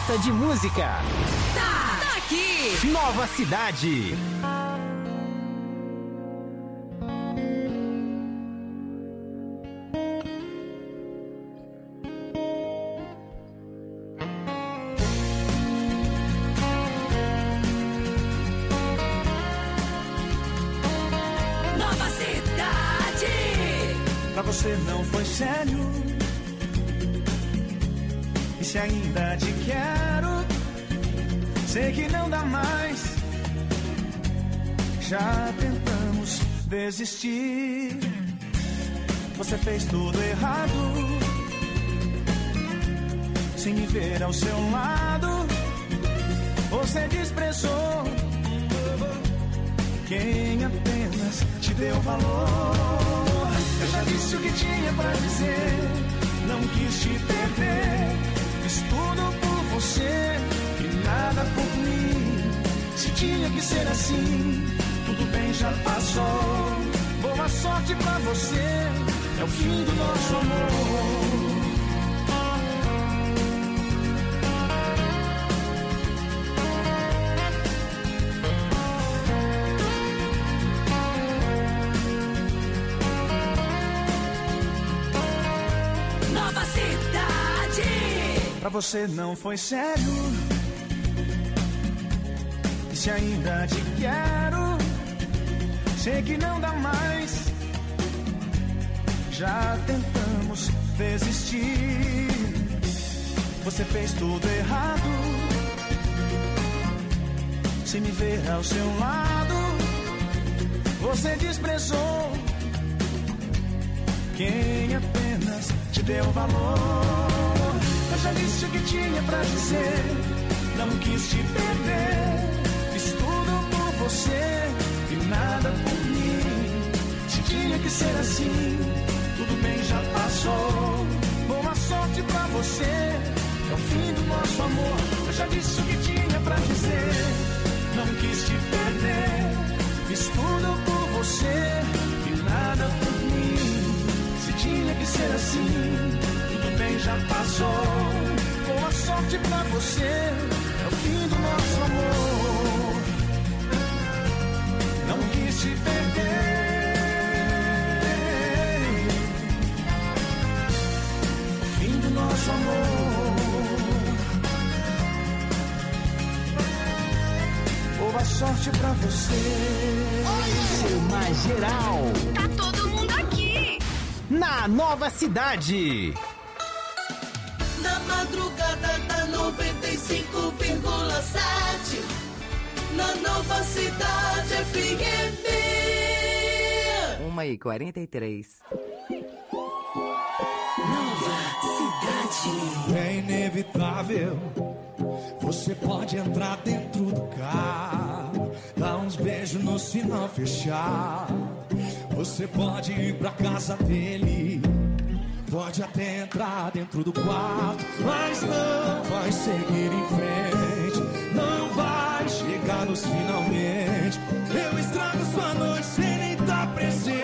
gosta de música? Tá aqui. Nova Cidade. Nova Cidade. Pra você não foi sério. E se ainda te quero, sei que não dá mais. Já tentamos desistir. Você fez tudo errado, sem me ver ao seu lado. Você desprezou quem apenas te deu valor. Eu já disse o que tinha pra dizer, não quis te perder. Fiz tudo por você e nada por mim. Se tinha que ser assim, tudo bem, já passou. Boa sorte pra você, é o fim do nosso amor. Nova Cidade. Pra você não foi sério. E se ainda te quero, sei que não dá mais. Já tentamos desistir. Você fez tudo errado, sem me ver ao seu lado. Você desprezou quem apenas te deu valor. Eu já disse o que tinha pra dizer, não quis te perder. Fiz tudo por você e nada por mim. Se tinha que ser assim, tudo bem, já passou. Boa sorte pra você, é o fim do nosso amor. Eu já disse o que tinha pra dizer, não quis te perder. Fiz tudo por você e nada por mim. Se tinha que ser assim, tudo bem, já passou. Boa sorte pra você, é o fim do nosso amor. Não quis te perder. O fim do nosso amor. Boa sorte pra você. Uma geral. Tá todo mundo aqui. Na Nova Cidade. Na madrugada da 95,7. Na Nova Cidade FM. 1h43. Nova Cidade. É inevitável. Você pode entrar dentro do carro, dar uns beijos no sinal fechado. Você pode ir pra casa dele, pode até entrar dentro do quarto, mas não vai seguir em frente, não vai chegar nos finalmente. Eu estrago sua noite sem nem estar presente.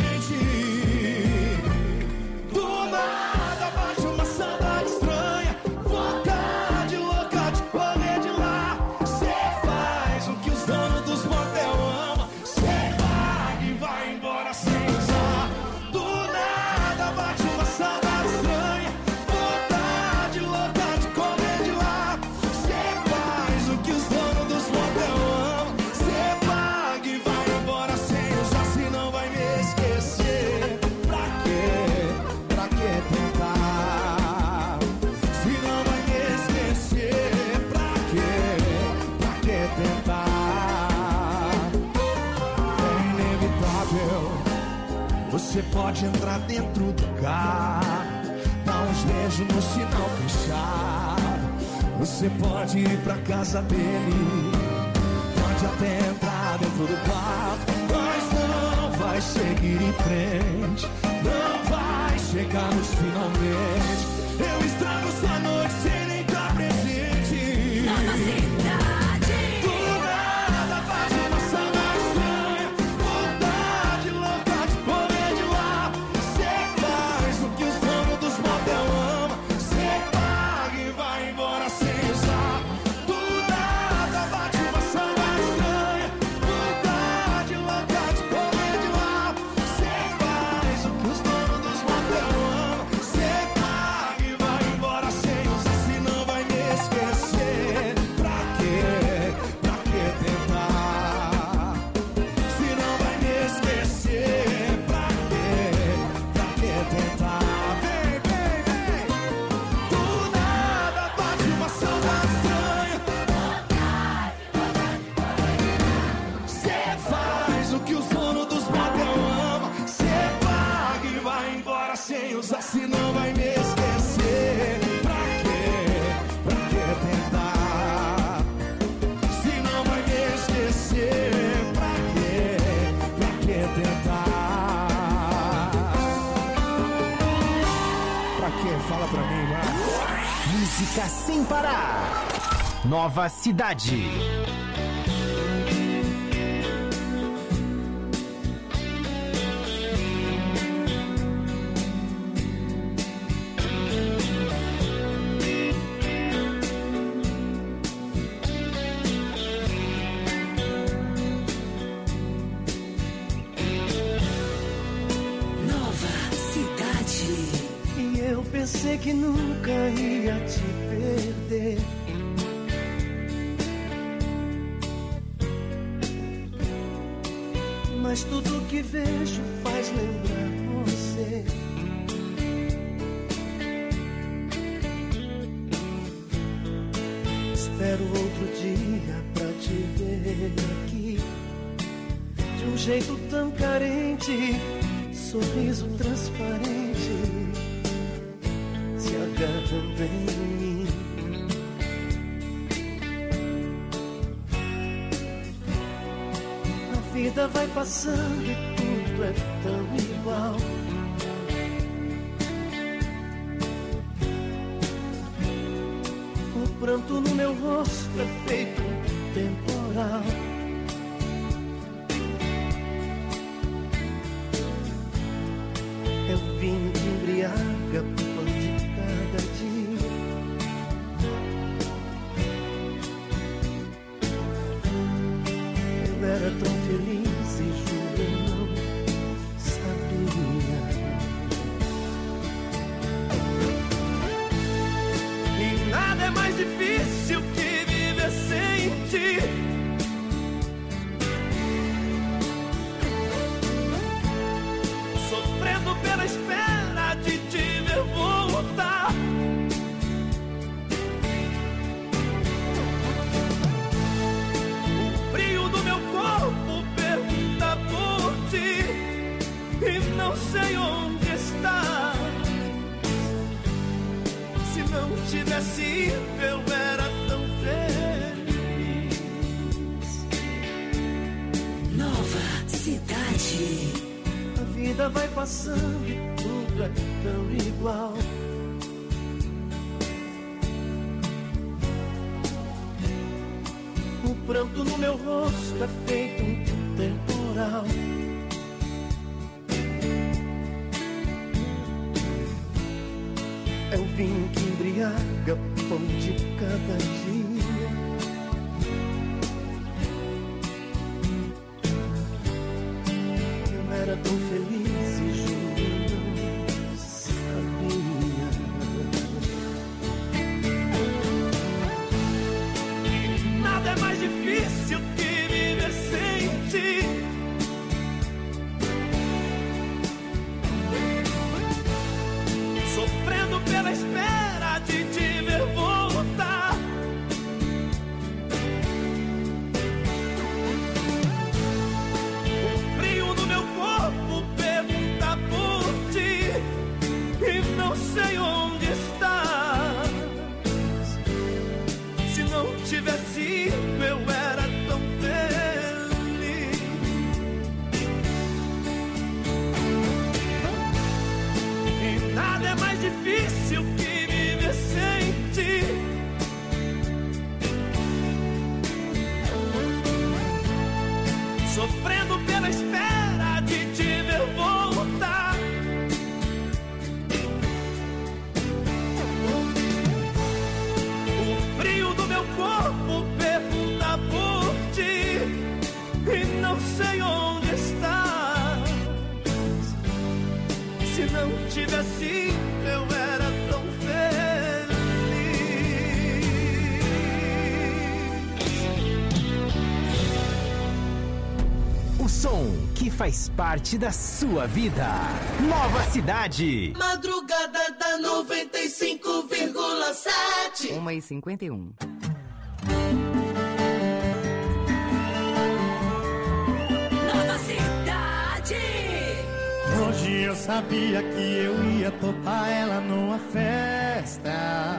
Do nada bate uma saudade estranha, vontade louca de correr de lá. Cê faz o que os donos dos motel amam, cê paga e vai embora sem usar. Do nada bate uma saudade estranha, vontade louca de correr de lá. Cê faz o que os donos dos motel amam, cê paga e vai embora sem usar, senão vai me esquecer. Pra quê? Pra que tentar? Se não vai me esquecer, pra quê? Pra que tentar? É inevitável. Você pode entrar dentro do carro, dar uns beijos no sinal fechado. Você pode ir pra casa dele, pode até entrar dentro do quarto, mas não vai seguir em frente, não vai chegar nos finalmente. Eu estrago sua noite sem nem estar presente. Nova Cidade. Do nada faz uma saudade estranha, vontade louca de correr de lá. Cê faz o que os donos dos motel amam, cê paga e vai embora sem usar. Música sem parar. Nova Cidade. Pensei que nunca ia te perder. Mas tudo que vejo faz lembrar você. Espero outro dia pra te ver aqui, de um jeito tão carente, sorriso transparente agarrando em mim. A vida vai passando e tudo é tão igual. O pranto no meu rosto é feito um temporal. É o vinho que embriaga cada dia. Eu era tão feliz e juro eu não sabia. E nada é mais difícil que viver sem ti. Sofrendo pela espera de te ver voltar. O frio do meu corpo pergunta por ti e não sei onde está. Se não tivesse ido eu era tão feliz. Nova Cidade. A vida vai passando e tudo é tão igual. O pranto no meu rosto é feito um temporal. É o vinho que embriaga o pão de cada dia. Eu era tão feliz e juro eu não sabia. Nada é mais difícil que viver sem ti. Sofrendo pela espera de te ver voltar. O frio no meu corpo pergunta por ti e não sei onde estás. Se não tivesse ido eu era tão feliz. E nada é mais difícil que viver sem ti. Sofrendo pela espera de te ver voltar. O frio do meu corpo pergunta por ti e não sei onde estás. Se não tivesse ido eu era tão feliz. O som que faz parte da sua vida. Nova Cidade. Madrugada da 95,7. 1h51. Nova Cidade. Hoje eu sabia que eu ia topar ela numa festa.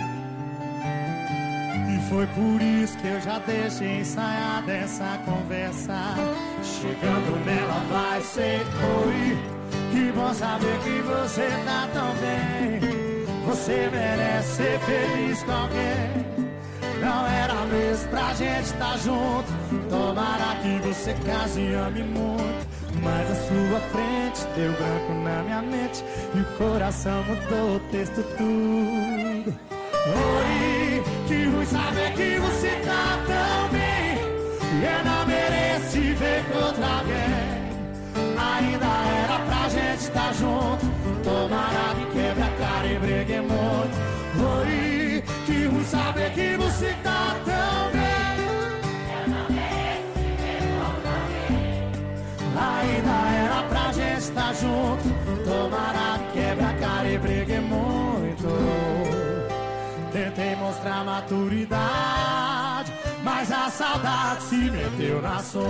E foi por isso que eu já deixei ensaiada essa conversa. Chegando nela vai ser oi. Que bom saber que você tá tão bem. Você merece ser feliz com alguém. Não era mesmo pra gente estar junto. Tomara que você case e ame muito. Mas a sua frente deu branco na minha mente e o coração mudou o texto tudo. Oi, que ruim saber que você tá tão bem. E eu não mereço te ver com outra alguém. Ainda era pra gente estar junto. Tomara que quebre a cara e brigue muito. Oi, que ruim saber que você tá tão bem. Eu não mereço te ver com outra alguém. Ainda era pra gente estar junto. Tomara que quebre a cara e brigue muito. Tentei mostrar maturidade, mas a saudade se meteu na sombra.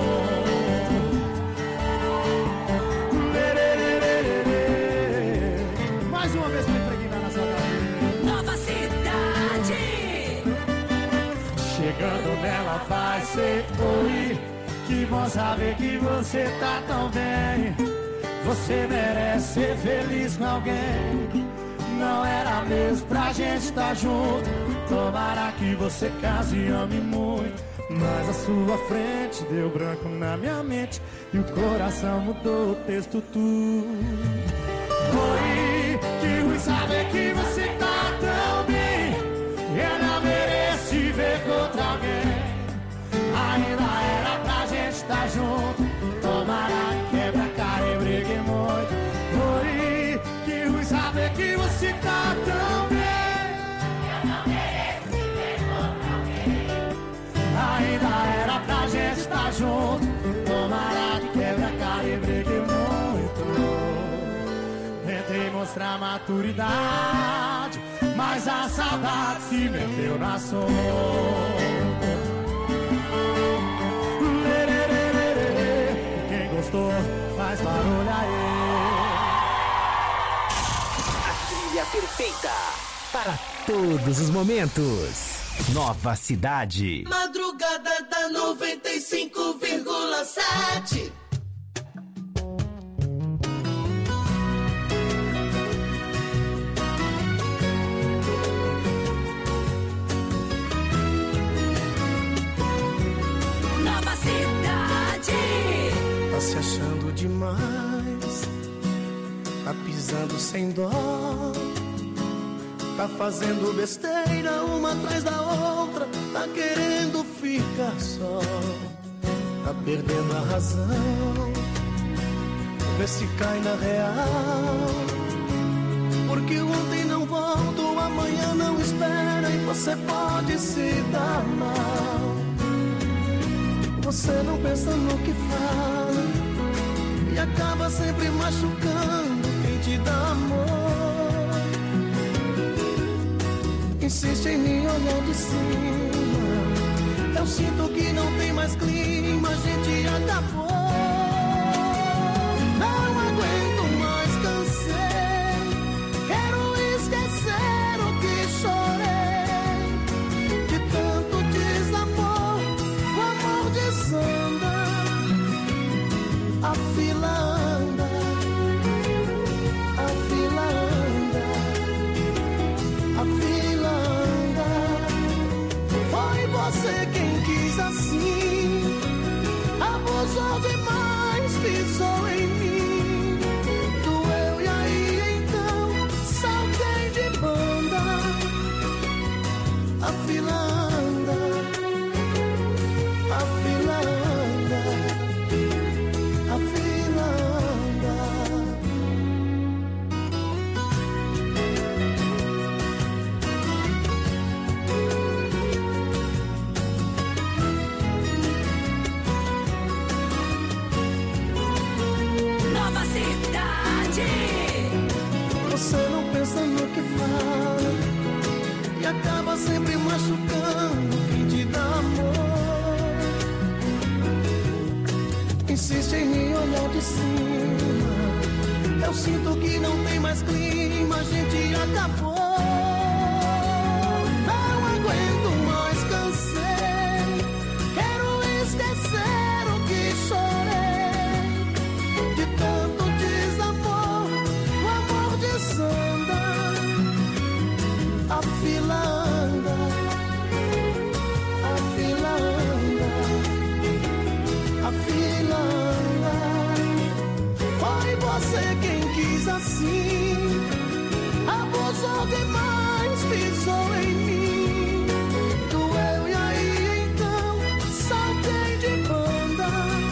Mais uma vez pra impregnar na saudade. Nova Cidade. Chegando nela vai ser oi. Que bom saber que você tá tão bem. Você merece ser feliz com alguém. Não era mesmo pra gente estar junto. Tomara que você case e ame muito. Mas a sua frente deu branco na minha mente e o coração mudou o texto tudo. Oi, que ruim saber que você tá tão bem. Eu não mereço te ver com outra alguém. Ainda era pra gente estar junto. Tomara que quebra a cara e brigue muito. Oi, que ruim saber que você tá tão bem. Eu não mereço te ver com outra alguém. Ainda era pra gente estar junto. Tomara que quebra a cara e brigue muito. Tentei mostrar maturidade, mas a saudade se meteu na sombra. Quem gostou, faz barulho aí. A trilha perfeita para todos os momentos. Nova Cidade. Madrugada da 95,7. Nova Cidade. Tá se achando demais, tá pisando sem dó, tá fazendo besteira uma atrás da outra, tá querendo ficar só, tá perdendo a razão, vê se cai na real, porque ontem não volta, o amanhã não espera e você pode se dar mal. Você não pensa no que fala e acaba sempre machucando quem te dá amor. Insiste em me olhar de cima, eu sinto que não tem mais clima, a gente acabou. Não aguento mais, cansei, quero esquecer o que chorei. De tanto desamor, o amor desanda, a fila anda, a fila anda, a fila anda. Foi você quem quis assim, abusou demais, pisou em mim, doeu e aí então saltei de banda. A fila anda, a fila anda, a fila anda. Nova Cidade. Você não pensa no que fala e acaba sempre machucando quem te dá amor. Insiste em me olhar de cima, eu sinto que não tem mais clima, a gente acabou. Não aguento mais, cansei, quero esquecer o que chorei. De tanto desamor, o amor desanda, assim. Abusou demais, pisou em mim. Doeu e aí então saltei de banda.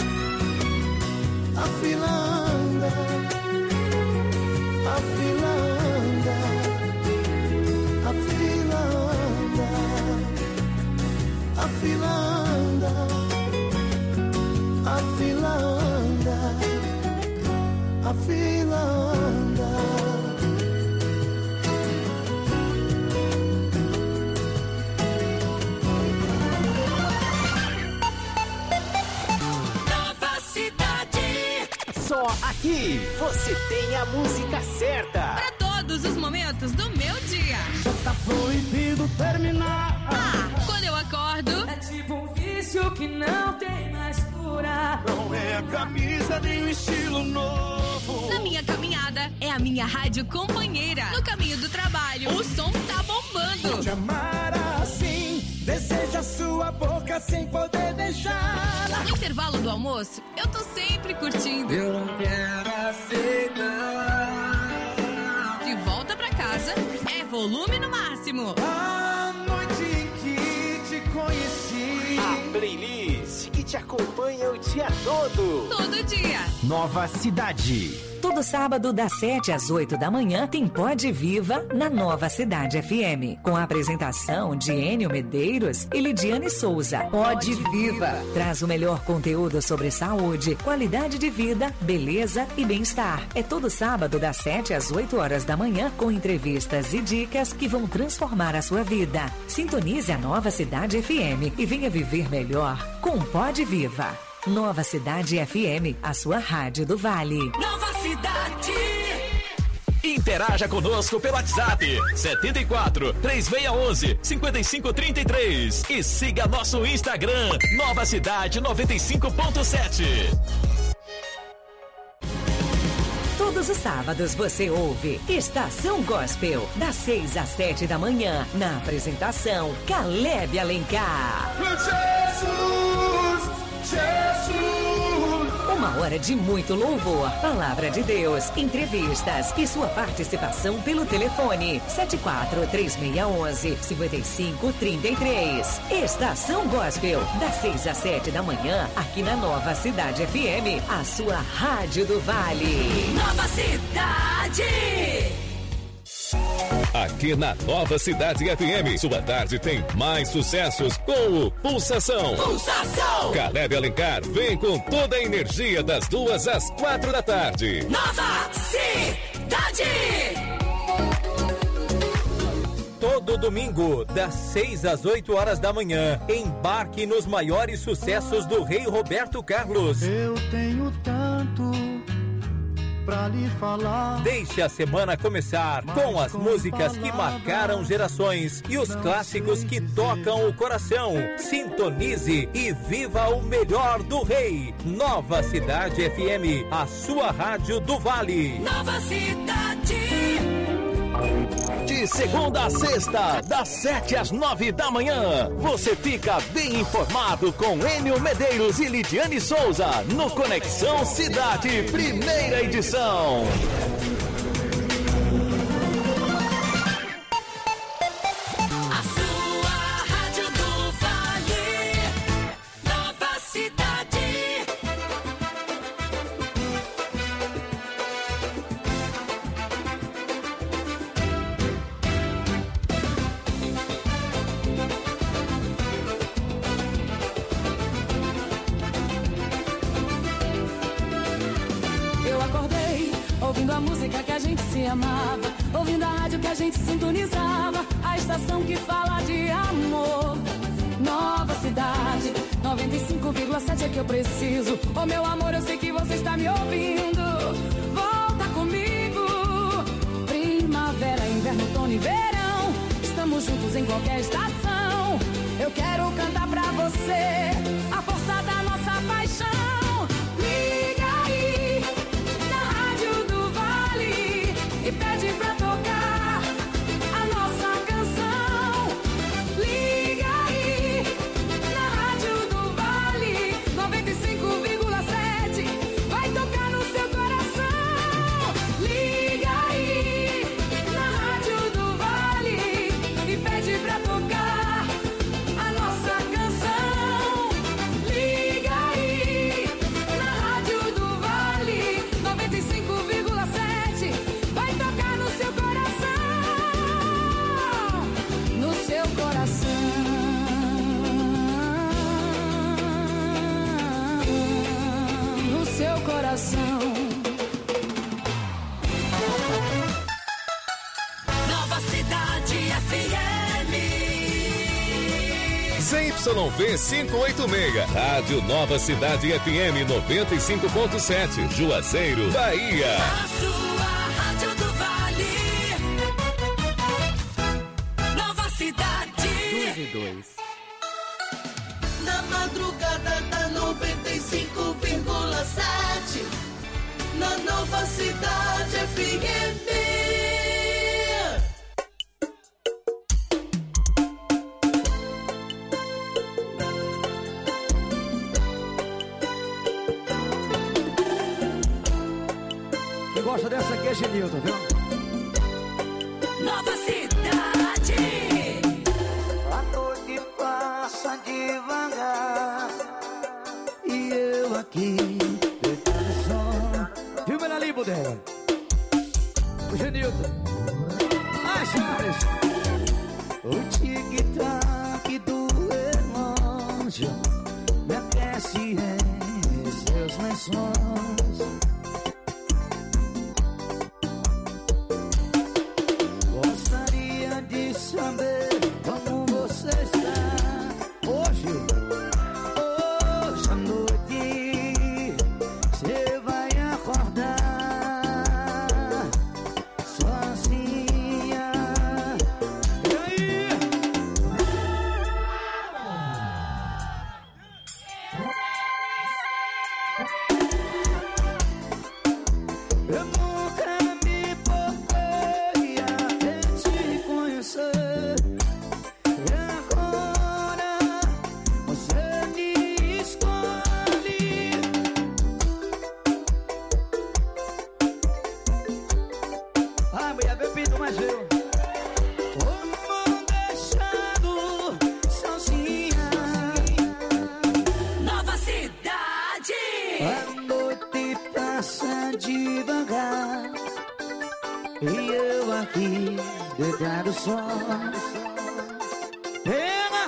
A fila anda, a fila anda, a fila anda, a fila anda, a fila anda, a fila anda. Nova Cidade. Só aqui você tem a música certa. Para todos os momentos do meu dia. Tá proibido terminar. Quando eu acordo, É tipo um vício que não tem mais cura. Não é a camisa nem o estilo novo. na minha caminhada, é a minha rádio companheira. No caminho do trabalho, o som tá bombando. Te amar assim, deseja sua boca sem poder beijar. No intervalo do almoço, eu tô sempre curtindo. Eu não quero aceitar. De volta pra casa, é volume no máximo. A noite em que te conheci. A playlist que te acompanha o dia todo. Todo dia. Nova Cidade. Todo sábado, das 7 às 8 da manhã, tem Pode Viva na Nova Cidade FM. Com a apresentação de Enio Medeiros e Lidiane Souza. Pode Viva traz o melhor conteúdo sobre saúde, qualidade de vida, beleza e bem-estar. É todo sábado, das 7 às 8 horas da manhã, com entrevistas e dicas que vão transformar a sua vida. Sintonize a Nova Cidade FM e venha viver melhor com Pode Viva. Nova Cidade FM, a sua rádio do Vale. Nova Cidade. Interaja conosco pelo WhatsApp 74 3611 5533 e siga nosso Instagram Nova Cidade 95.7. Todos os sábados você ouve Estação Gospel, das 6 às 7 da manhã, na apresentação Caleb Alencar. Uma hora de muito louvor, palavra de Deus, entrevistas e sua participação pelo telefone 74-3611-5533. Estação Gospel, das 6 às 7 da manhã, aqui na Nova Cidade FM, a sua rádio do Vale. Nova Cidade. Aqui na Nova Cidade FM, sua tarde tem mais sucessos com o Pulsação. Pulsação. Caleb Alencar vem com toda a energia das 2 às 4 da tarde. Nova Cidade. Todo domingo, das 6 às 8 horas da manhã, embarque nos maiores sucessos do Rei Roberto Carlos. Eu tenho tanto pra lhe falar. Deixe a semana começar com as músicas que marcaram gerações e os clássicos que tocam o coração. Sintonize e viva o melhor do Rei. Nova Cidade FM, a sua rádio do Vale. Nova Cidade. De segunda a sexta, das 7 às 9 da manhã, você fica bem informado com Enio Medeiros e Lidiane Souza no Conexão Cidade, primeira edição. A sua rádio do Vale. Nova Cidade. Eu acordei ouvindo a música que a gente se amava, ouvindo a rádio que a gente sintonizava, a estação que fala de amor. Nova Cidade, 95,7 é que eu preciso. Oh meu amor, eu sei que você está me ouvindo. Volta comigo. Primavera, inverno, outono e verão, estamos juntos em qualquer estação. Eu quero cantar pra você a força da nossa paixão. Liga aí na rádio do Vale e pede pra tocar a nossa canção. Liga aí na rádio do Vale 95,7 vai tocar no seu coração. Liga coração. Nova Cidade FM. ZYV 586, Rádio Nova Cidade FM 95.7, Juazeiro, Bahia. A sua Rádio do Vale. Nova Cidade. 2. Na madrugada da 95,7, na Nova Cidade FM. Quem gosta dessa aqui é Genilton, viu? Nova Cidade. A noite passa devagar e eu aqui deitado só. Viu, ele ali, Bodega? O Genilton. Ai, Charles. O tic-tac do relógio me aquece em seus lençóis. Gostaria de saber como você está hoje. Hoje à noite você vai acordar sozinha. E aí? Eu nunca me importei até te conhecer. E agora você me escolhe. Ai, mulher, bebendo mais eu. Como deixado sozinha. Nova Cidade. A noite passa devagar e eu aqui deitado só. Pena!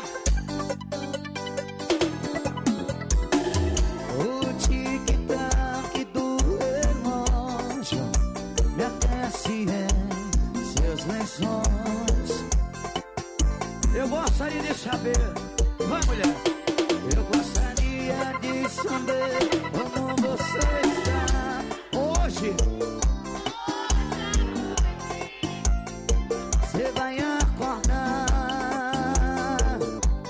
O tic-tac do relógio me aquece em seus lençóis. Eu gostaria de saber. Vai, mulher. Eu gostaria de saber como você está hoje. Você vai acordar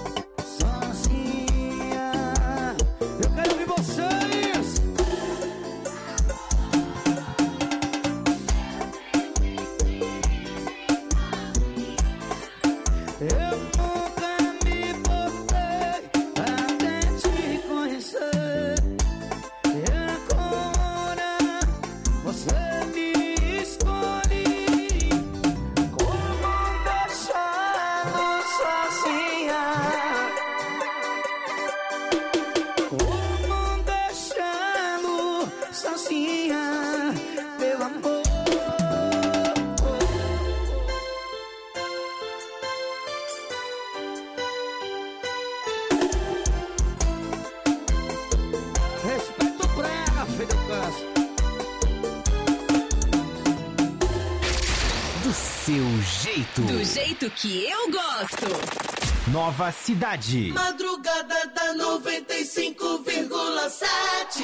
sozinha. Eu quero ouvir vocês. Eu nunca me importei até te conhecer. E agora você me escolhe. Como deixá-lo sozinha? Como deixá-lo sozinha, meu amor? Respeita o prega, filho do câncer. Do seu jeito. Do jeito que eu gosto. Nova Cidade. Madrugada da 95,7.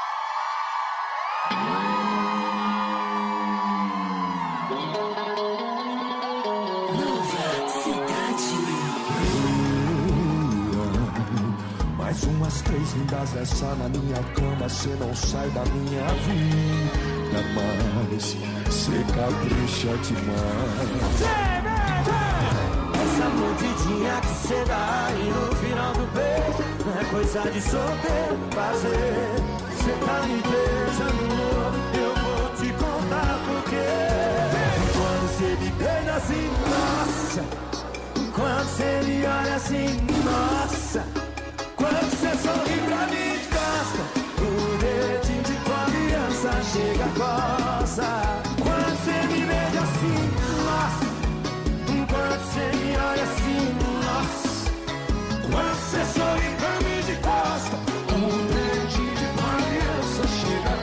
Mais umas 3 lindas dessa na minha cama, cê não sai da minha vida mais, cê capricha demais. Essa mordidinha que cê dá e no final do beijo não é coisa de solteiro fazer. Cê tá me beijando, eu vou te contar porquê. Quando cê me beija assim, nossa. Quando cê me olha assim, nossa. Quando cê sorri pra mim de costa, o dedinho de criança chega a coça. Quando cê me beija assim, nossa. Quando cê me olha assim, nossa. Quando cê sorri pra mim de costa, o dedinho de criança chega a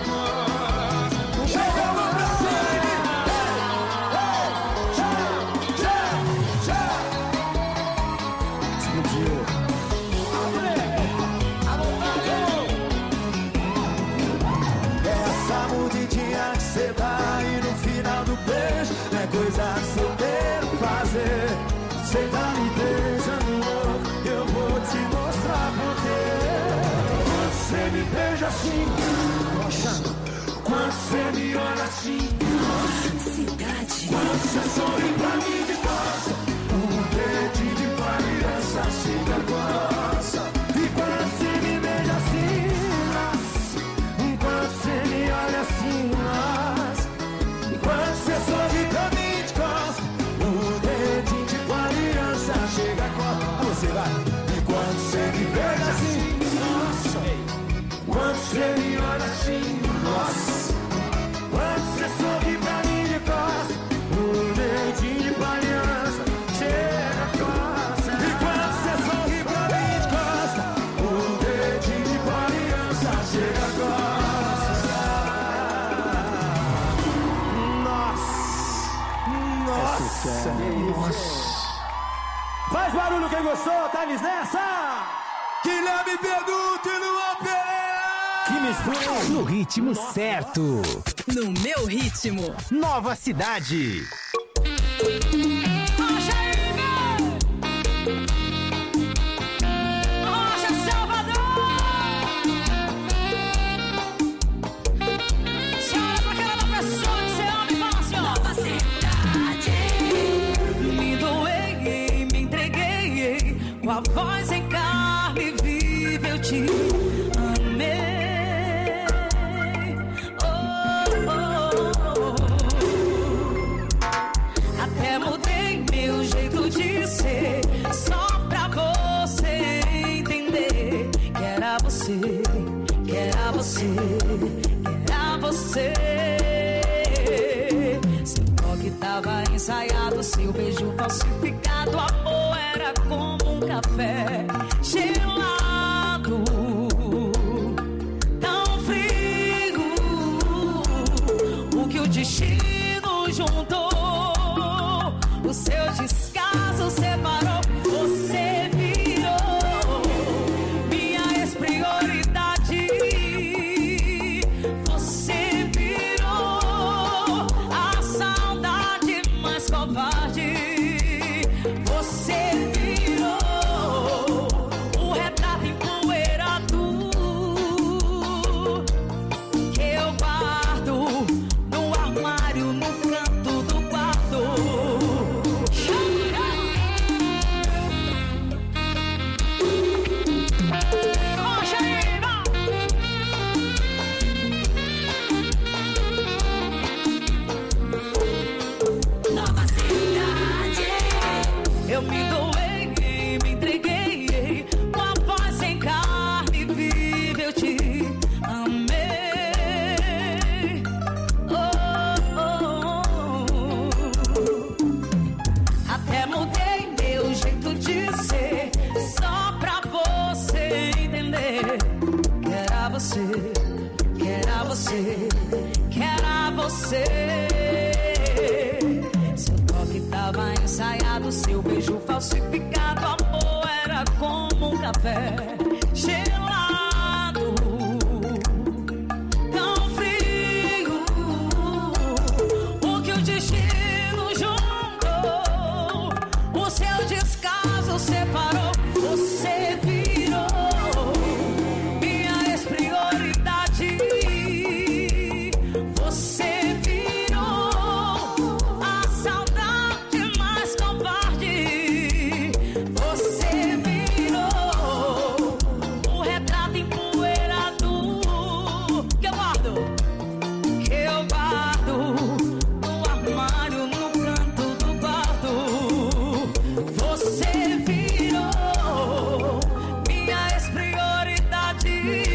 beija assim, nossa. Quando você me olha assim, nossa. Cidade. Quando você sorri pra mim de costa, dedinho de criança chega coça. E quando você me beija assim, nossa. Quando você me olha assim, nossa. E quando você sorri pra mim de costa, dedinho de criança chega coça. Você vai. E quando você me beija assim, nossa. Quando você me olha assim, nossa. Quando você sorri pra mim de costa, dedinho de criança chega coça. E quando você sorri pra mim de costa, dedinho de criança chega coça. Nossa. Faz barulho quem gostou, Thales nessa! Guilherme Beduto e Luan Pereira! Que mistura no ritmo certo. No meu ritmo. Nova Cidade. Com a voz em carne viva eu te amei. Oh, oh, oh. Até mudei meu jeito de ser, só pra você entender que era você, que era você, que era você. Seu toque tava ensaiado, seu beijo falsificado, amor era como um café gelado, tão frio, o que o destino juntou, o seu descaso separou, você virou minha ex-prioridade, você virou a saudade mais covarde, você seu toque tava ensaiado, seu beijo falsificado, amor era como um café gelado, tão frio, o que o destino juntou, o seu descaso separou, você virou minha ex-prioridade. Você virou a saudade mais covarde. Você virou o retrato empoeirado que eu guardo no armário, no canto do quarto. Você virou minha ex-prioridade.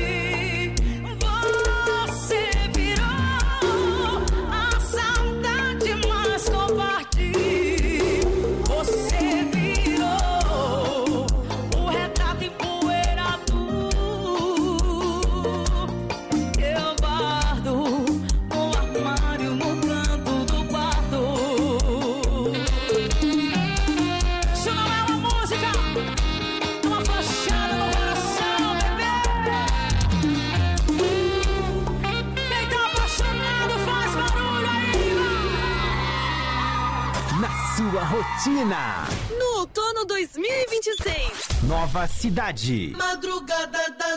Rotina. No no 2026. Nova cidade. Madrugada da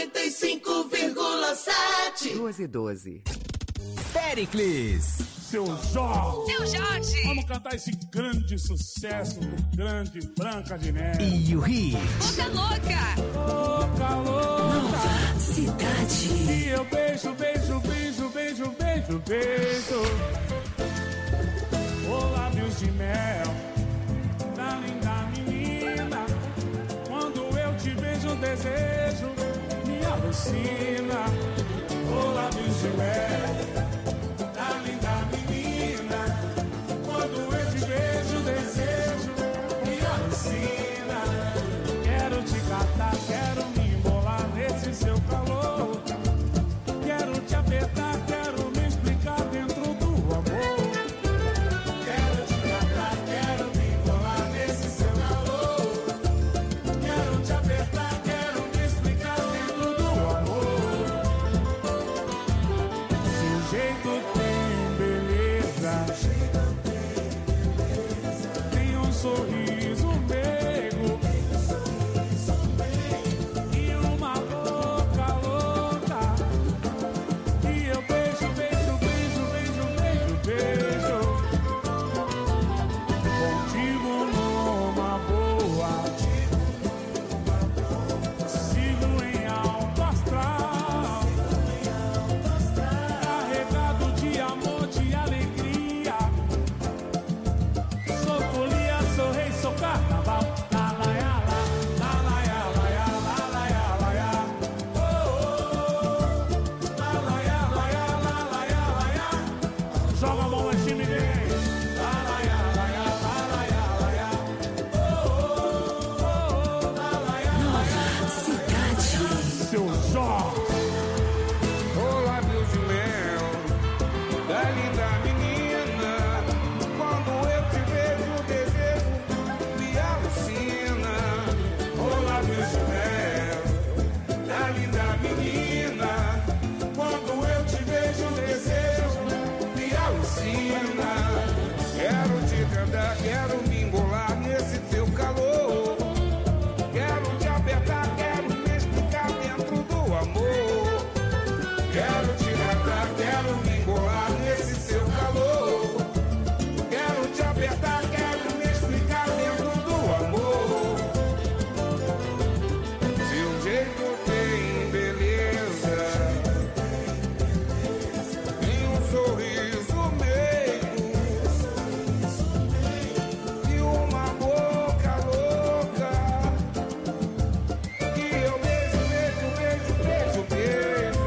95,7. 2:12. Péricles. Seu Jorge. Seu Jorge. Vamos cantar esse grande sucesso do grande Branca de Neve. E o hit. Boca Louca. Boca Louca. Nova cidade. E eu beijo, beijo, beijo, beijo, beijo, beijo. Ô lábios de mel da linda menina. Quando eu te vejo, o desejo me alucina. Ô lábios de mel da linda menina. Quando eu te vejo, o desejo me alucina. Quero te catar, quero me embolar nesse seu calor. Quero te apertar, quero me explicar dentro do amor. Quero te catar, quero me embolar nesse seu calor. Quero te apertar, quero me explicar dentro do amor. Seu jeito tem beleza, tem um sorriso meigo e uma boca louca. E eu beijo, beijo, beijo, beijo, beijo, beijo. Contigo numa boa, sigo em alto astral, carregado de amor, de alegria. Sou folia, sou rei, sou carnaval. La la ya la, la la ya la ya, la la ya la ya. Oh oh, la la ya la ya, la la ya la ya. Joga a mão lá em cima e vem. La la ya la ya, la la ya la ya. Oh oh, la la ya la ya. Cidade. Seu Jorge. Ô lábios de mel da linda menina. Quando eu te vejo, o desejo me alucina. Ô lábios de mel da linda menina. Quando eu te vejo, o desejo me alucina. Quero te cantar, quero me embolar nesse teu calor. Quero te apertar, quero me explicar dentro do amor. Quero te cantar, quero me embolar nesse seu calor. Quero te apertar, quero me explicar dentro do amor. Seu jeito tem beleza, tem um sorriso meigo e uma boca louca. Que eu beijo, beijo, beijo, beijo, beijo.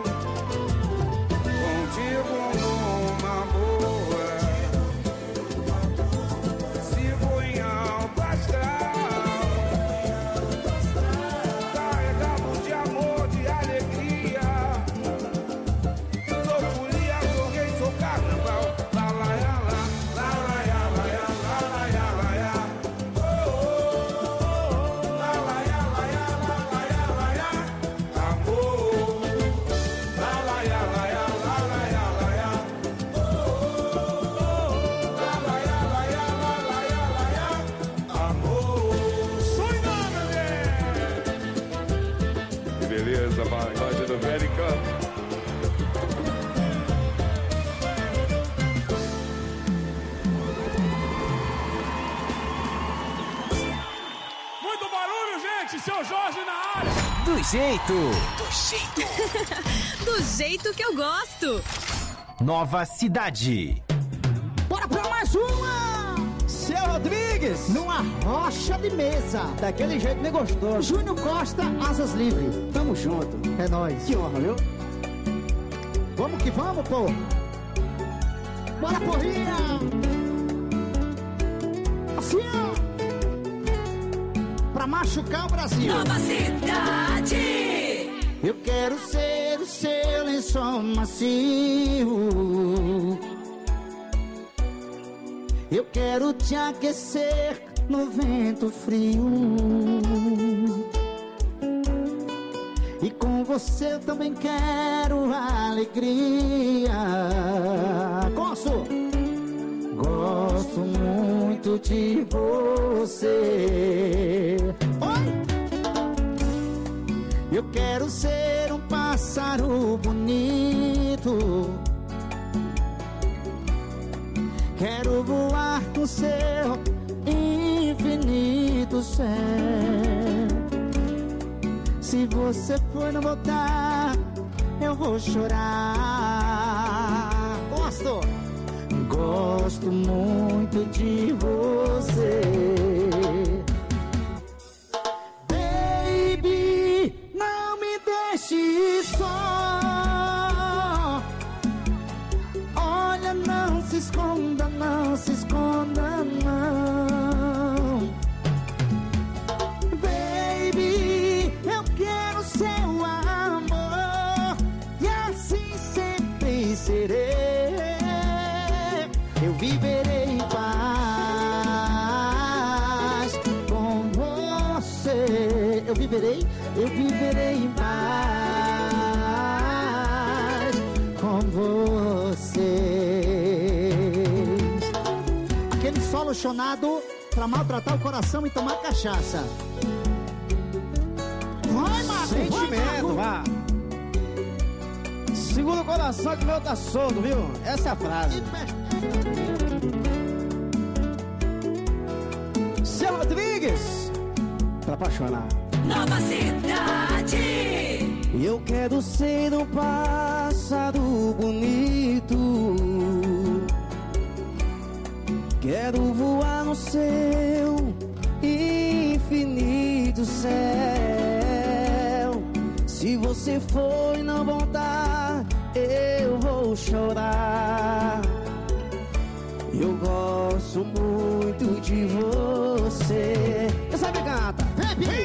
Contigo numa boa, sigo em alto astral, carregado de amor, de alegria. Sou folia, sou rei, sou carnaval. La la ya la, la la ya la ya, la la ya la ya. Oh oh, la la ya la ya, la la ya la ya. Amor, la la ya la ya, la la ya la ya. Oh oh, la la ya la ya, la la ya la ya. Amor, sonho bebê. Que beleza, vai do América. Muito barulho, gente! Seu Jorge na área! Do jeito. Do jeito que eu gosto. Nova cidade. Bora pra mais uma! Seu Rodrigues, numa rocha de mesa. Daquele jeito bem gostoso. Júnior Costa, Asas Livres. Tamo junto. É nóis. Que honra, viu? Vamos que vamos, pô. Bora, porrinha! Assim, ó. Pra machucar o Brasil. Nova cidade. Eu quero ser o seu lençol macio. Eu quero te aquecer no vento frio. E com você eu também quero alegria. Gosto muito muito de você. Oi! Eu quero ser um pássaro bonito, quero voar no seu infinito céu. Se você for não voltar, eu vou chorar. Gosto muito de você. Baby, não me deixe só. Olha, não se esconda, não se esconda, não. Baby, eu quero seu amor e assim sempre serei. Eu viverei em paz com você. Eu viverei em paz com vocês. Aquele solo chonado pra maltratar o coração e tomar cachaça. Vai, Marco! Sentimento, vá! Segura o coração que o meu tá solto, viu? Essa é a frase. Seu Rodrigues, pra apaixonar. Nova Cidade. Eu quero ser um pássaro bonito, quero voar no seu infinito céu. Se você for e não voltar, eu vou chorar. Eu gosto muito de você. Quem sabe canta? Baby,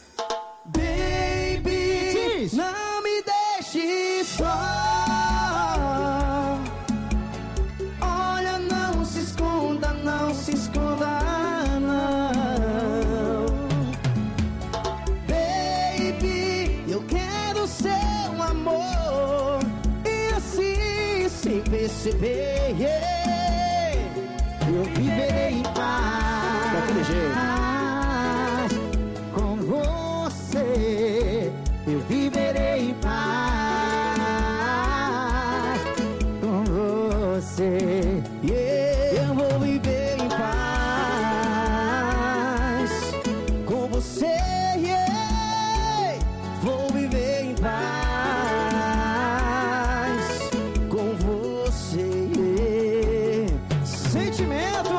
não me deixe só. Olha, não se esconda, não se esconda, não. Baby, eu quero seu amor e assim sem perceber, eu viverei em paz. Daquele jeito. Com você, eu viverei em paz. Com você, eu vou viver em paz. Com você, vou viver em paz. Com você. Sentimento.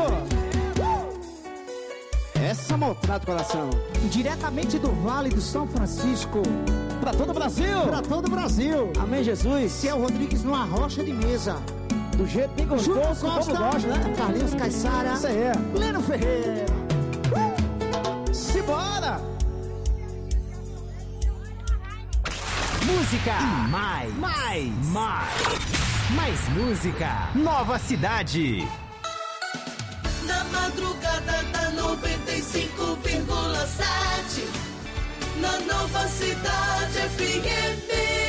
Essa maltrata o coração. Diretamente do Vale do São Francisco, pra todo o Brasil. Pra todo o Brasil. Amém, Jesus. Seu Rodrigues numa rocha de mesa. Do jeito bem gostoso, como gosta, né? Carlinhos Caissara. Isso aí. Leno Ferreira. Simbora! Música mais música. Nova Cidade. Na madrugada da 95,7 na Nova Cidade FM.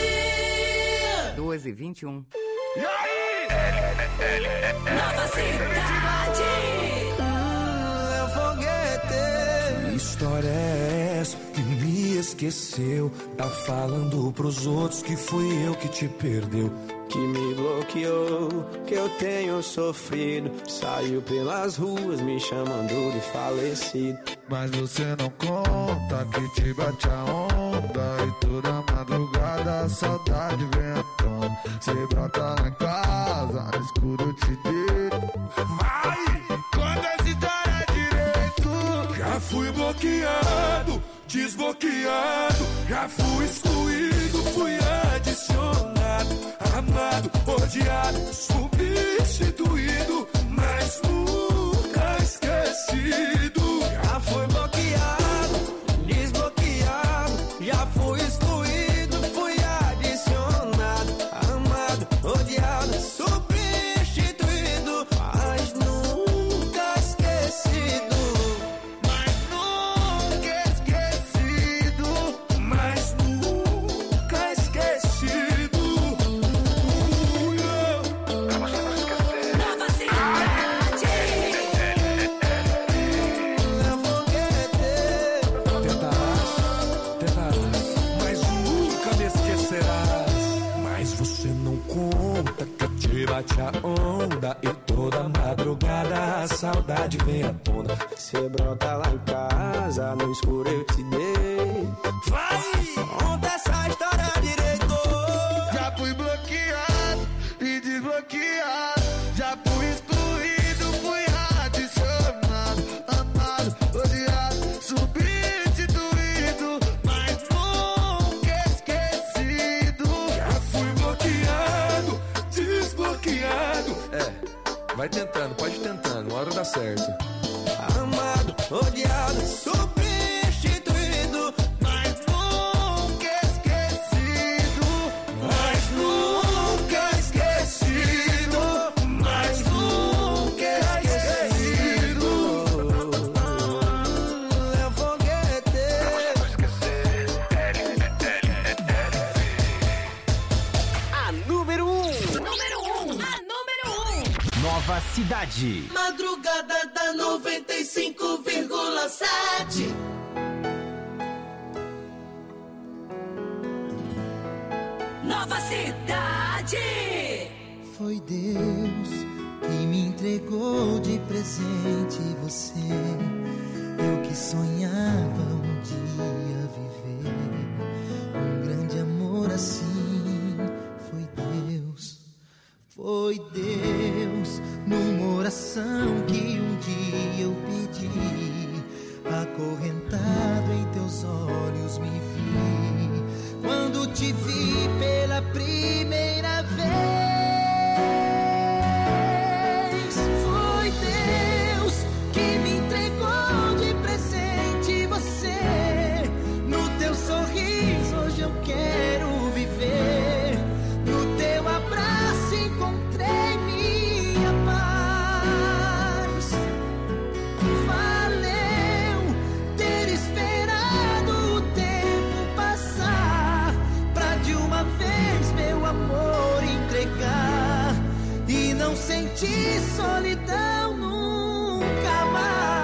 12h21. E aí? Nova Cidade. Léo Foguete. Que história é essa que me esqueceu? Tá falando pros outros que fui eu que te perdeu, que me bloqueou, que eu tenho sofrido. Saiu pelas ruas me chamando de falecido. Mas você não conta que te bate a onda e toda madrugada a saudade vem à tona. Você brota lá em casa, no escuro eu te deito. Vai, conta essa história direito. Já fui bloqueado, desbloqueado, já fui excluído, fui adicionado, amado, odiado, substituído, mas nunca esquecido. Já fui bloqueado, desbloqueado, já fui excluído, fui adicionado, amado, odiado, substituído, mas nunca esquecido. Mas nunca esquecido, mas nunca esquecido. bate a onda e toda madrugada a saudade vem à tona. Cê brota lá em casa, no escuro eu te dei. Vai! Conta essa história direito. Já fui bloqueado e desbloqueado. Já fui excluído, fui adicionado. Amado, odiado, substituído, mas nunca esquecido. Já fui bloqueado, desbloqueado. Vai tentando, pode ir tentando, uma hora dá certo. Amado, odiado, substituído, mas nunca esquecido. Mas nunca esquecido. Mas nunca esquecido. É foguete. A número 1. Nova Cidade. Madrugada da 95,7. Nova Cidade. Foi Deus que me entregou de presente você. Eu que sonhava um dia viver um grande amor assim. Foi Deus numa oração que um dia eu pedi. Acorrentado em teus olhos me vi. Quando te vi pela primeira vez, foi Deus que me entregou de presente você. No teu sorriso hoje eu quero viver. No teu abraço encontrei minha paz. Valeu ter esperado o tempo passar pra de uma vez meu amor entregar e não sentir solidão nunca mais.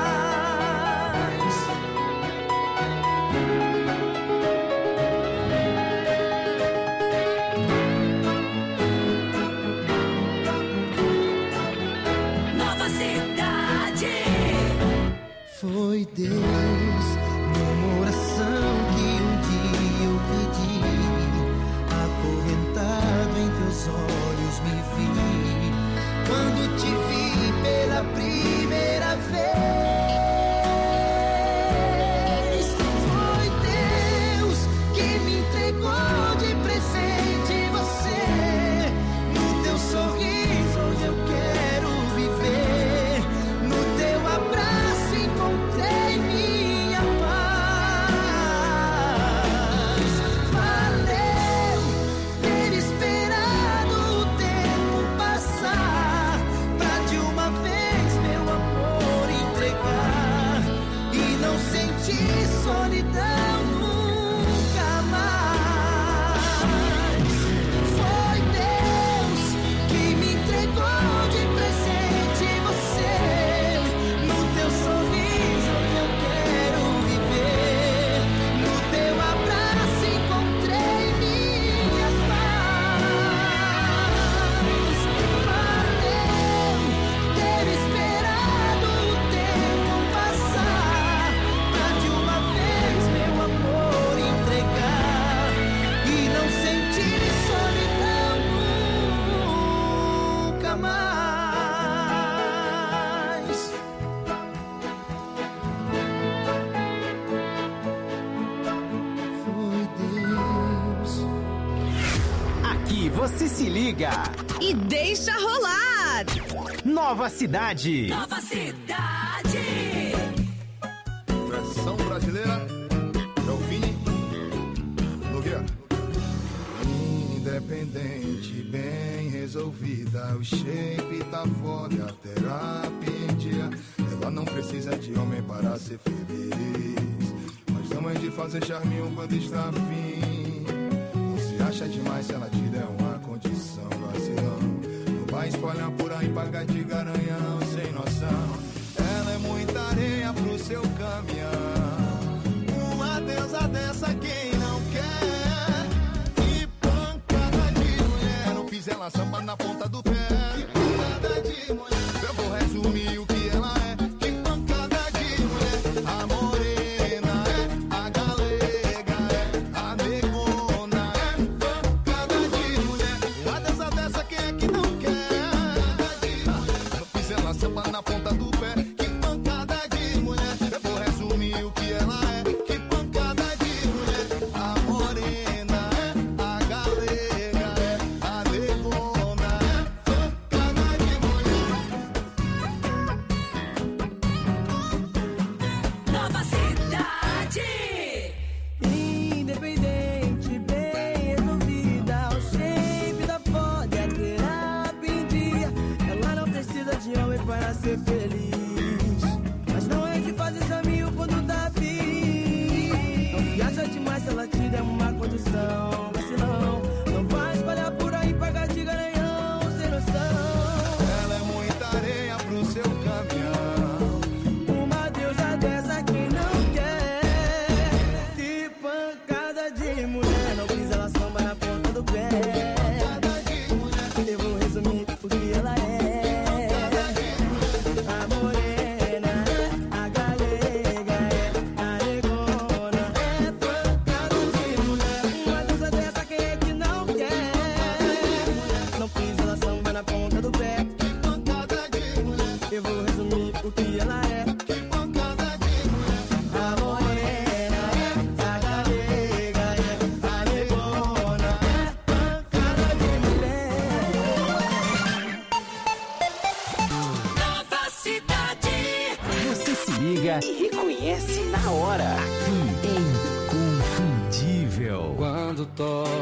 Nova Cidade. Foi Deus numa oração que um dia eu pedi. Acorrentado em teus olhos me vi. Quando te vi pela primeira vez, foi Deus que me entregou de presente você. No teu sorriso hoje eu quero viver. No teu abraço encontrei minha paz. Valeu ter esperado o tempo passar pra de uma vez meu amor entregar e não sentir solidão nunca mais. Foi Deus que me entregou de presente você. No teu sorriso eu quero viver. No teu abraço encontrei minha paz. Valeu ter esperado o tempo passar pra de uma vez meu amor entregar e não sentir solidão nunca mais. Foi Deus. Aqui você se liga. E deixa rolar. Nova Cidade. Nova Cidade. Versão brasileira é o Vini Nogueira. Independente, bem resolvida, o shape tá foda, a terapia em dia. Ela não precisa de homem para ser feliz, mas também de fazer charminho quando está afim. Não se acha demais se ela te der uma condição vacilão. Não vai espalhar por aí, pagar de garanhão sem noção. Ela é muita areia pro seu caminhão. Uma deusa dessa quem não quer. Que pancada de mulher. Não pisa ela samba na ponta do pé.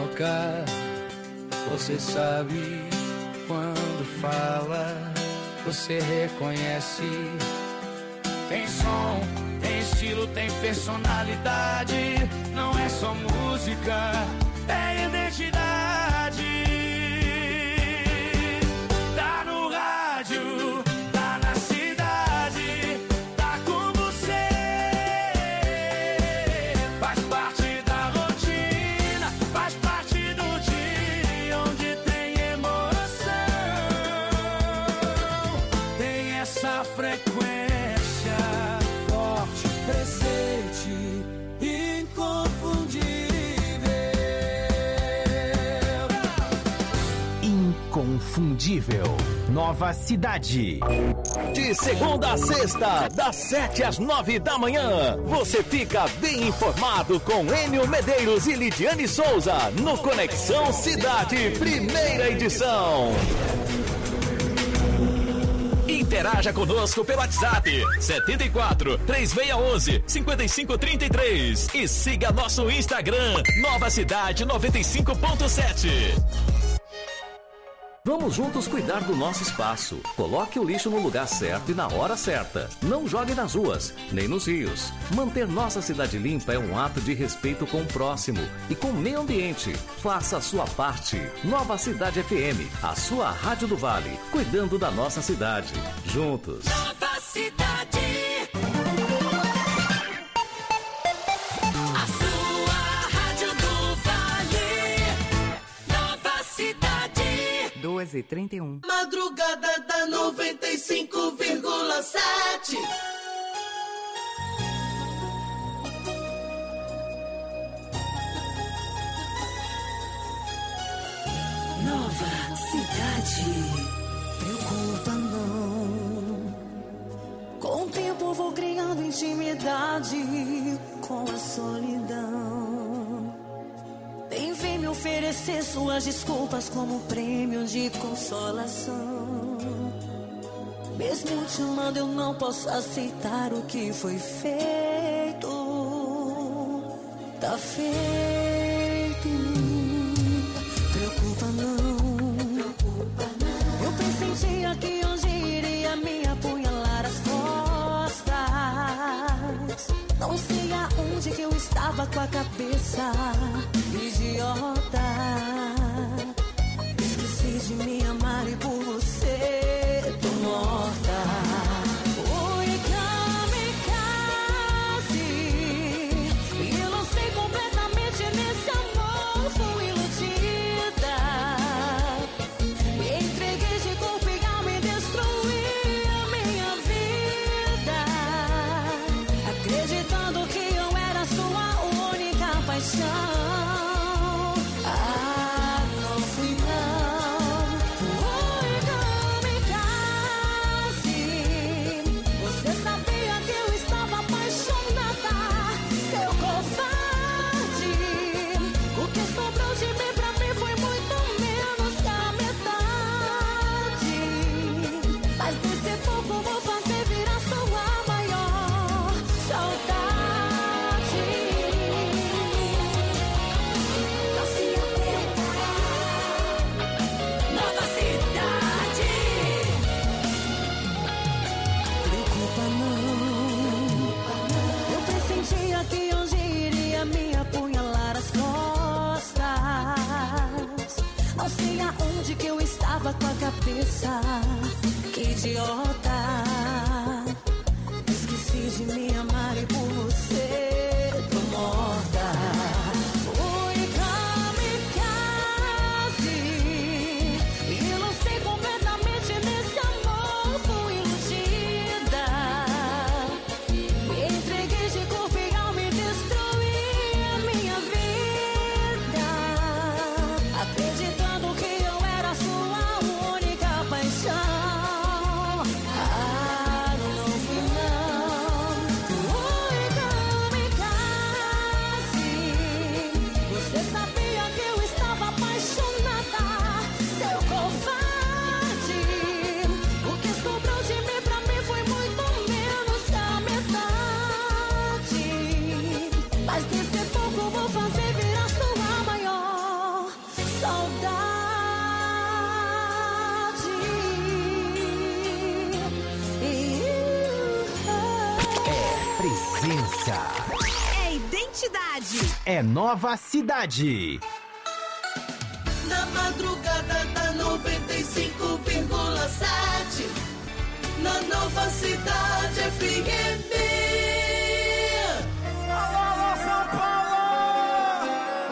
boca. Você sabe quando fala, você reconhece. Tem som, tem estilo, tem personalidade. Não é só música, é identidade. Tá no rádio, tá na cidade, tá com você. Faz parte da rotina, faz parte do dia onde tem emoção. Tem essa frequência forte, presente, inconfundível. Inconfundível. Nova Cidade. De segunda a sexta, das 7 às 9 da manhã, você fica bem informado com Enio Medeiros e Lidiane Souza no Conexão Cidade, primeira edição. Interaja conosco pelo WhatsApp 74 3611 5533 e siga nosso Instagram Nova Cidade 95.7. Vamos juntos cuidar do nosso espaço. Coloque o lixo no lugar certo e na hora certa. Não jogue nas ruas, nem nos rios. Manter nossa cidade limpa é um ato de respeito com o próximo e com o meio ambiente. Faça a sua parte. Nova Cidade FM, a sua Rádio do Vale, cuidando da nossa cidade. Juntos. Nova Cidade. A sua Rádio do Vale. Nova Cidade. 12h31. Madrugada da 95,7. Nova Cidade. Preocupa não. Com o tempo vou criando intimidade com a solidão. Vem ver me oferecer suas desculpas como prêmio de consolação. Mesmo te amando eu não posso aceitar o que foi feito. Tá feito. Preocupa não. Eu pressentia que hoje iria me apunhalar as costas. Não sei aonde que eu estava com a cabeça. Idiota, esqueci de me amar e por você tô morta. Fui kamikaze e lancei completamente nesse amor. Fui iludida, me entreguei de corpo e alma e destruí a minha vida, acreditando que eu era sua única paixão. Que eu estava com a cabeça, que idiota. Esqueci de me amar e por você tô morta. Fui kamikaze e lancei completamente nesse amor. Fui iludida, me entreguei de corpo e alma e destruí a minha vida, acreditando que eu era sua única paixão. Ah, presença. É identidade. É Nova Cidade. Na madrugada da 95,7. Na Nova Cidade FM. Alô, São Paulo!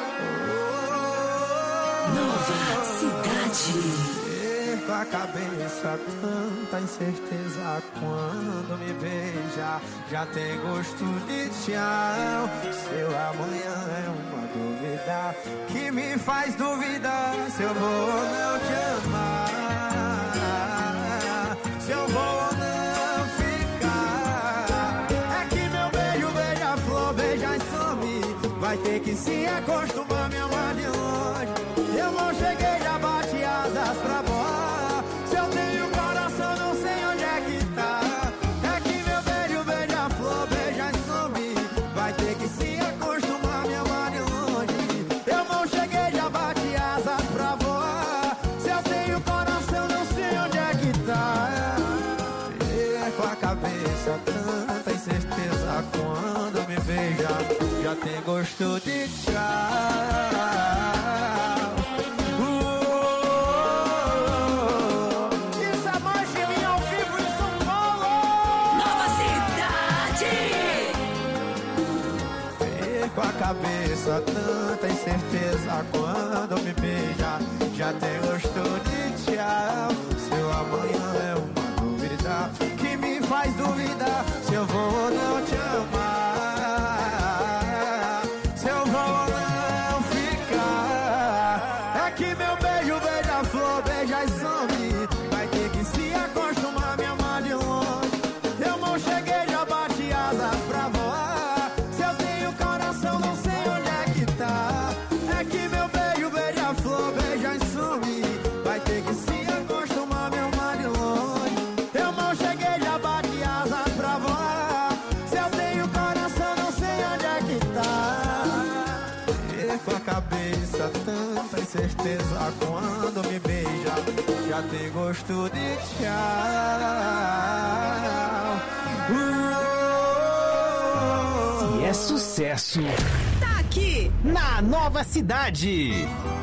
Nova Cidade. Com a cabeça tanta incerteza quando me beija. Já tem gosto de tchau. Seu amanhã é uma dúvida que me faz duvidar se eu vou ou não te amar, se eu vou ou não ficar. É que meu beijo beija-flor, beija e some. Vai ter que se acostumar, me amar de longe. Eu não cheguei, já bate asas pra voar. Se eu tenho coração, não sei onde é que tá. É que meu beijo beija-flor, beija e some. Vai ter que se acostumar, me amar de longe. Eu não cheguei, já bate asas pra voar. Se eu tenho coração, não sei onde é que tá. Com a cabeça tanta incerteza quando me beija. Já tem gosto de tchau. Isso é Manchimim ao vivo em São Paulo. Nova Cidade. Com a cabeça tanta incerteza quando me beija. Já tem gosto de tchau. Seu amanhã é uma dúvida que me faz duvidar se eu vou ou não te amar, se eu vou ou não ficar. É que meu beijo beija-flor, beija e some. Vai ter que se acostumar, me amar de longe. Eu não cheguei, já bati asas pra voar. Se eu tenho coração, não sei onde é que tá. É que meu beijo beija-flor, beija e some. Vai ter que se acostumar, me amar de longe. Eu não cheguei, já bati asas pra voar. Se eu tenho coração, não sei onde é que tá. E com a cabeça tanta incerteza quando me beija. Já tem gosto de tchau. Se é sucesso, Tá aqui. na Nova Cidade.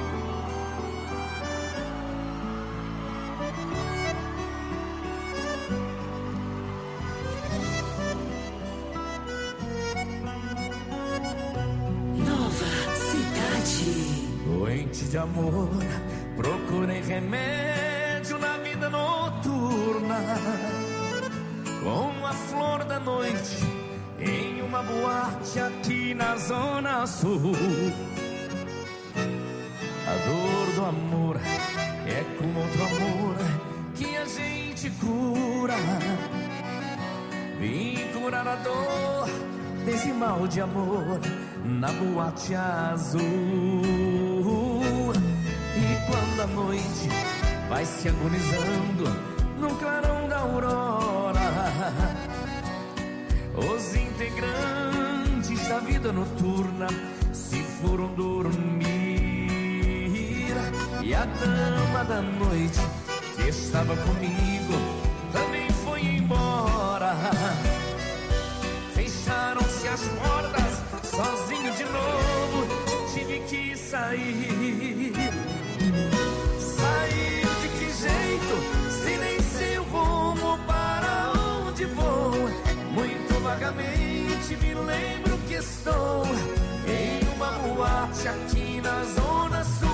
Nova Cidade. Doente de amor, procurei remédio na vida noturna. Com a flor da noite em uma boate aqui na Zona Sul. A dor do amor é com outro amor que a gente cura. Vim curar a dor desse mal de amor na boate azul. E quando a noite vai se agonizando no clarão da aurora, os integrantes da vida noturna se foram dormir. E a dama da noite que estava comigo também foi embora. Fecharam-se as portas, sozinho de novo tive que sair. Sair de que jeito, se nem sei o rumo para onde vou. Muito vagamente me lembro que estou em uma boate aqui na Zona Sul.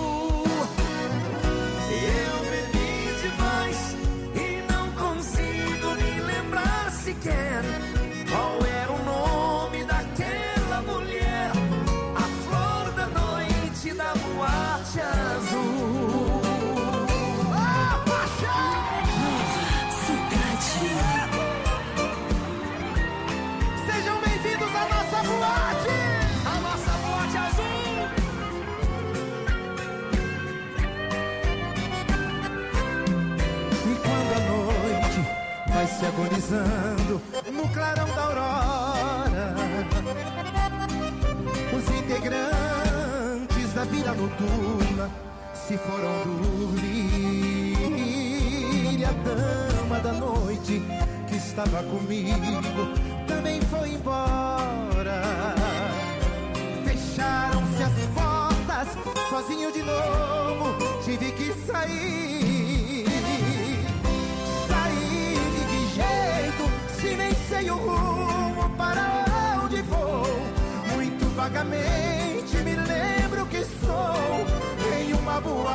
Eu bebi demais e não consigo me lembrar sequer qual era o nome daquela mulher, a flor da noite da boate azul. Nova Cidade. Sejam bem-vindos à nossa boate! A nossa boate azul! E quando a noite vai se agonizando no clarão da aurora, os integrantes da vida noturna se foram dormir. E a dama da noite que estava comigo também foi embora. sozinho de novo, tive que sair. Sair de que jeito, se nem sei o rumo para onde vou. Muito vagamente me lembro que sou em uma boa